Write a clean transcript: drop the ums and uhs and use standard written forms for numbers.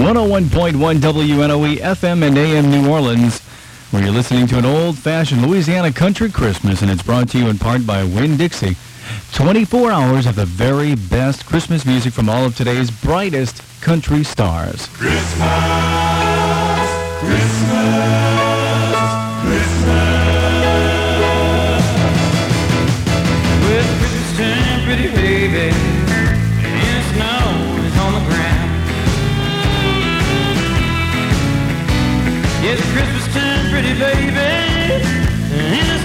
101.1 WNOE FM and AM New Orleans, where you're listening to an old-fashioned Louisiana country Christmas, and it's brought to you in part by Winn-Dixie. 24 hours of the very best Christmas music from all of today's brightest country stars. Christmas, Christmas, Christmas. With Christmas time, pretty baby, and snow is on the ground. It's Christmas time, pretty baby, and